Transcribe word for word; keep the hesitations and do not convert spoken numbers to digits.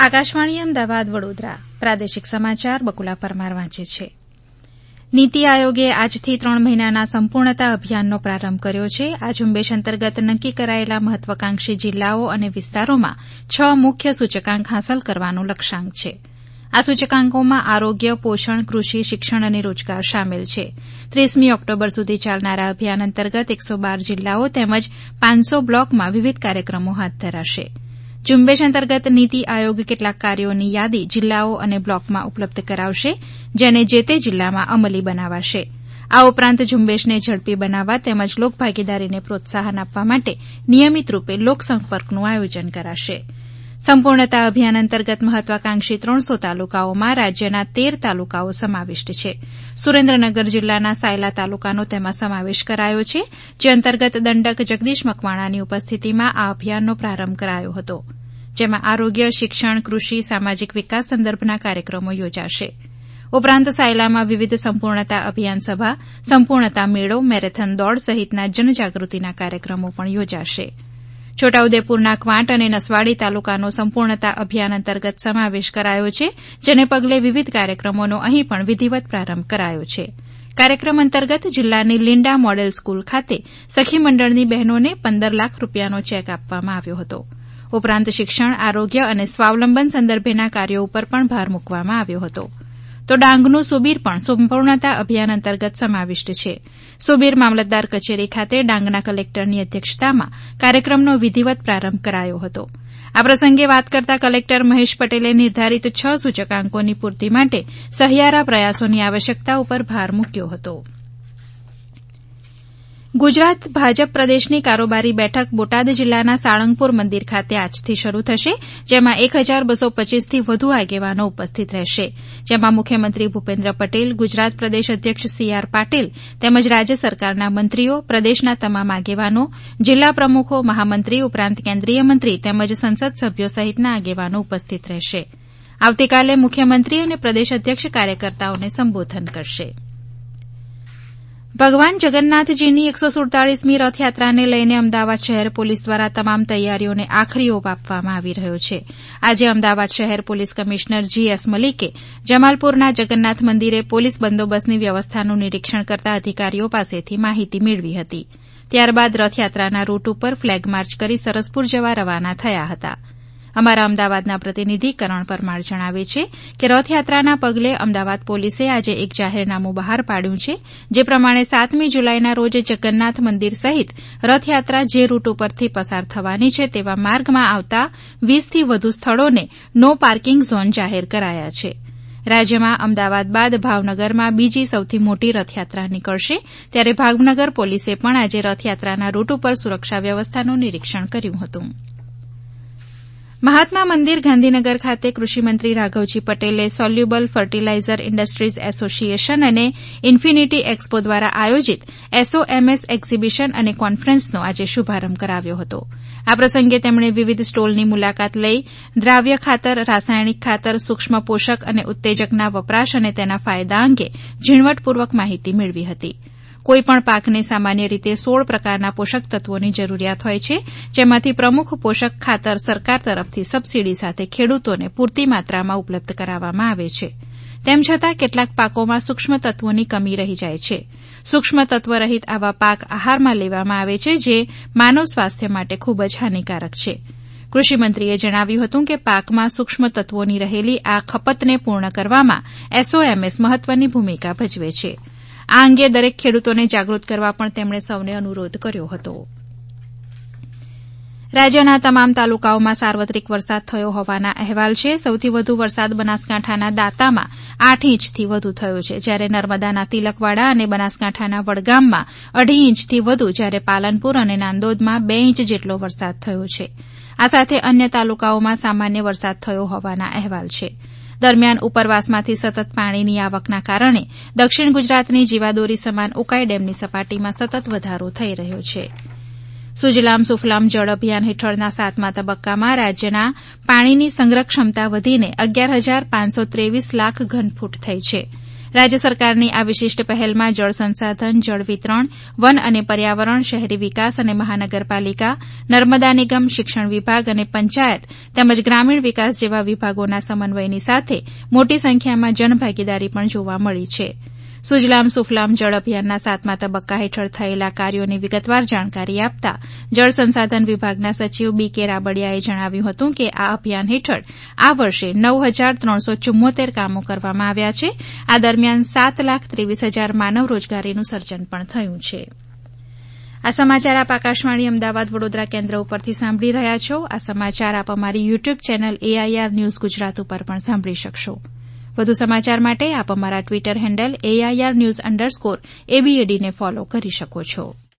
આકાશવાણી અમદાવાદ વડોદરા પ્રાદેશિક સમાચાર બકુલા પરમાર વાંચે છે. નીતિ આયોગે આજથી ત્રણ મહિનાના સંપૂર્ણતા અભિયાનનો પ્રારંભ કર્યો છે. આ ઝુંબેશ અંતર્ગત નક્કી કરાયેલા મહત્વાકાંક્ષી જિલ્લાઓ અને વિસ્તારોમાં છ મુખ્ય સૂચકાંક હાંસલ કરવાનું લક્ષ્યાંક છે. આ સૂચકાંકોમાં આરોગ્ય, પોષણ, કૃષિ, શિક્ષણ અને રોજગાર સામેલ છે. ત્રીસમી ઓક્ટોબર સુધી ચાલનારા અભિયાન અંતર્ગત એકસો બાર જિલ્લાઓ તેમજ પાંચસો બ્લોકમાં વિવિધ કાર્યક્રમો હાથ ધરાશે. ઝુંબેશ અંતર્ગત નીતિ આયોગ કેટલાક કાર્યોની યાદી જિલ્લાઓ અને બ્લોકમાં ઉપલબ્ધ કરાવશે, જેને જે તે જિલ્લામાં અમલી બનાવાશે. આ ઉપરાંત ઝુંબેશને ઝડપી બનાવવા તેમજ લોકભાગીદારીને પ્રોત્સાહન આપવા માટે નિયમિત રૂપે લોકસંપર્કનું આયોજન કરાશે. સંપૂર્ણતા અભિયાન અંતર્ગત મહત્વાકાંક્ષી ત્રણસો તાલુકાઓમાં રાજ્યના તેર તાલુકાઓ સમાવિષ્ટ છે. સુરેન્દ્રનગર જિલ્લાના સાયલા તાલુકાનો તેમાં સમાવેશ કરાયો છે, જે અંતર્ગત દંડક જગદીશ મકવાણાની ઉપસ્થિતિમાં આ અભિયાનનો પ્રારંભ કરાયો હતો, જેમાં આરોગ્ય, શિક્ષણ, કૃષિ, સામાજિક વિકાસ સંદર્ભના કાર્યક્રમો યોજાશે. ઉપરાંત સાયલામાં વિવિધ સંપૂર્ણતા અભિયાન સભા, સંપૂર્ણતા મેળો, મેરેથોન દોડ સહિતના જનજાગૃતિના કાર્યક્રમો પણ યોજાશે. છોટાઉદેપુરના ક્વાંટ અને નસવાડી તાલુકાનો સંપૂર્ણતા અભિયાન અંતર્ગત સમાવેશ કરાયો છે, જેને પગલે વિવિધ કાર્યક્રમોનો અહીં પણ વિધિવત પ્રારંભ કરાયો છે. કાર્યક્રમ અંતર્ગત જિલ્લાની લિન્ડા મોડેલ સ્કૂલ ખાતે સખી મંડળની બહેનોને પંદર લાખ રૂપિયાનો ચેક આપવામાં આવ્યો હતો. ઉપરાંત શિક્ષણ, આરોગ્ય અને સ્વાવલંબન સંદર્ભેના કાર્યો ઉપર પણ ભાર મૂકવામાં આવ્યો હતો. તો ડાંગનું સુબીર પણ સંપૂર્ણતા અભિયાન અંતર્ગત સમાવિષ્ટ છે. સુબીર મામલતદાર કચેરી ખાતે ડાંગના કલેક્ટરની અધ્યક્ષતામાં કાર્યક્રમનો વિધિવત પ્રારંભ કરાયો હતો. આ પ્રસંગે વાત કરતા કલેક્ટર મહેશ પટેલે નિર્ધારિત છ સૂચકાંકોની પૂર્તિ માટે સહિયારા પ્રયાસોની આવશ્યકતા ઉપર ભાર મૂક્યો હતો. ગુજરાત ભાજપ પ્રદેશની કારોબારી બેઠક બોટાદ જિલ્લાના સાળંગપુર મંદિર ખાતે આજથી શરૂ થશે, જેમાં એક હજાર બસો પચીસથી વધુ આગેવાનો ઉપસ્થિત રહેશે. જેમાં મુખ્યમંત્રી ભૂપેન્દ્ર પટેલ, ગુજરાત પ્રદેશ અધ્યક્ષ સી આર પાટીલ તેમજ રાજ્ય સરકારના મંત્રીઓ, પ્રદેશના તમામ આગેવાનો, જિલ્લા પ્રમુખો, મહામંત્રી ઉપરાંત કેન્દ્રીય મંત્રી તેમજ સંસદ સભ્યો સહિતના આગેવાનો ઉપસ્થિત રહેશે. આવતીકાલે મુખ્યમંત્રી અને પ્રદેશ અધ્યક્ષ કાર્યકર્તાઓને સંબોધન કરશે. ભગવાન જગન્નાથજીની એકસો સુડતાલીસમી રથયાત્રાને લઈને અમદાવાદ શહેર પોલીસ દ્વારા તમામ તૈયારીઓને આખરી ઓપ આપવામાં આવી રહ્યો છે. આજે અમદાવાદ શહેર પોલીસ કમિશનર જી એસ મલિકે જમાલપુરના જગન્નાથ મંદિરે પોલીસ બંદોબસ્તની વ્યવસ્થાનું નિરીક્ષણ કરતા અધિકારીઓ પાસેથી માહિતી મેળવી હતી. ત્યારબાદ રથયાત્રાના રૂટ ઉપર ફ્લેગ માર્ચ કરી સરસપુર જવા રવાના થયા હતા. અમારા અમદાવાદના પ્રતિનિધિ કરણ પરમાર જણાવે છે કે રથયાત્રાના પગલે અમદાવાદ પોલીસે આજે એક જાહેરનામું બહાર પાડ્યું છે, જે પ્રમાણે સાતમી જુલાઈના રોજ જગન્નાથ મંદિર સહિત રથયાત્રા જે રૂટ ઉપરથી પસાર થવાની છે તેવા માર્ગમાં આવતા વીસથી વધુ સ્થળોને નો પાર્કિંગ ઝોન જાહેર કરાયા છે. રાજ્યમાં અમદાવાદ બાદ ભાવનગરમાં બીજી સૌથી મોટી રથયાત્રા નીકળશે, ત્યારે ભાવનગર પોલીસે પણ આજે રથયાત્રાના રૂટ ઉપર સુરક્ષા વ્યવસ્થાનું નિરીક્ષણ કર્યું હતું. મહાત્મા મંદિર ગાંધીનગર ખાતે કૃષિમંત્રી રાઘવજી પટેલે સોલ્યુબલ ફર્ટિલાઇઝર ઇન્ડસ્ટ્રીઝ એસોસિએશન અને ઇન્ફિનિટી એક્સપો દ્વારા આયોજિત એસઓએમએસ એક્ઝિબિશન અને કોન્ફરન્સનો આજે શુભારંભ કરાવ્યો હતો. આ પ્રસંગે તેમણે વિવિધ સ્ટોલની મુલાકાત લઈ દ્રાવ્ય ખાતર, રાસાયણિક ખાતર, સૂક્ષ્મ પોષક અને ઉત્તેજકના વપરાશ અને તેના ફાયદા અંગે ઝીણવટપૂર્વક માહિતી મેળવી હતી. કોઈપણ પાકને સામાન્ય રીતે સોળ પ્રકારના પોષક તત્વોની જરૂરિયાત હોય છે, જેમાંથી પ્રમુખ પોષક ખાતર સરકાર તરફથી સબસીડી સાથે ખેડૂતોને પૂરતી માત્રામાં ઉપલબ્ધ કરાવવામાં આવે છે. તેમ છતાં કેટલાક પાકોમાં સૂક્ષ્મ તત્વોની કમી રહી જાય છે. સૂક્ષ્મ તત્વરહિત આવા પાક આહારમાં લેવામાં આવે છે, જે માનવ સ્વાસ્થ્ય માટે ખૂબ જ હાનિકારક છે. કૃષિમંત્રીએ જણાવ્યું હતું કે પાકમાં સૂક્ષ્મ તત્વોની રહેલી આ ખપતને પૂર્ણ કરવામાં એસઓએમએસ મહત્વની ભૂમિકા ભજવે છે. આ અંગે દરેક ખેડૂતોને જાગૃત કરવા પણ તેમણે સૌને અનુરોધ કર્યો હતો. રાજ્યના તમામ તાલુકાઓમાં સાર્વત્રિક વરસાદ થયો હોવાના અહેવાલ છે. સૌથી વધુ વરસાદ બનાસકાંઠાના દાંતામાં આઠ ઇંચથી વધુ થયો છે, જ્યારે નર્મદાના તિલકવાડા અને બનાસકાંઠાના વડગામમાં અઢી ઇંચથી વધુ, જ્યારે પાલનપુર અને નાંદોદમાં બે ઇંચ જેટલો વરસાદ થયો છે. આ સાથે અન્ય તાલુકાઓમાં સામાન્ય વરસાદ થયો હોવાના અહેવાલ છે. દરમિયાન ઉપરવાસમાંથી સતત પાણીની આવકના કારણે દક્ષિણ ગુજરાતની જીવાદોરી સમાન ઉકાઈ ડેમની સપાટીમાં સતત વધારો થઈ રહ્યો છે. સુજલામ સુફલામ જળ અભિયાન હેઠળના સાતમા તબક્કામાં રાજ્યના પાણીની સંગ્રહ ક્ષમતા વધીને અગિયાર હજાર પાંચસો ત્રેવીસ લાખ ઘનફૂટ થઈ છે. રાજ્ય સરકારની આ વિશિષ્ટ પહેલમાં જળ સંસાધન જળ વિતરણ વન અને પર્યાવરણ શહેરી વિકાસ અને મહાનગરપાલિકા નર્મદા નિગમ શિક્ષણ વિભાગ અને પંચાયત તેમજ ગ્રામીણ વિકાસ જેવા વિભાગોના સમન્વયની સાથે મોટી સંખ્યામાં જનભાગીદારી પણ જોવા મળી છે સુજલામ સુફલામ જળ અભિયાનના સાતમા તબક્કા હેઠળ થયેલા કાર્યોની વિગતવાર જાણકારી આપતા જળ સંસાધન વિભાગના સચિવ બી કે રાબડિયાએ જણાવ્યું હતું કે આ અભિયાન હેઠળ આ વર્ષે નવ હજાર ત્રણસો ચુમ્મોતેર કામો કરવામાં આવ્યા છે આ દરમિયાન સાત લાખ ત્રેવીસ હજાર માનવ રોજગારીનું સર્જન પણ થયું છે આ સમાચાર આપ આકાશવાણી અમદાવાદ વડોદરા કેન્દ્ર ઉપરથી સાંભળી રહ્યા છો આ સમાચાર આપ અમારી YouTube channel AIR news Gujarat ઉપર પણ સાંભળી શકશો વધુ સમાચાર માટે આપ અમારા Twitter handle AIR news underscore એબીએડીને ફોલો કરી શકો છો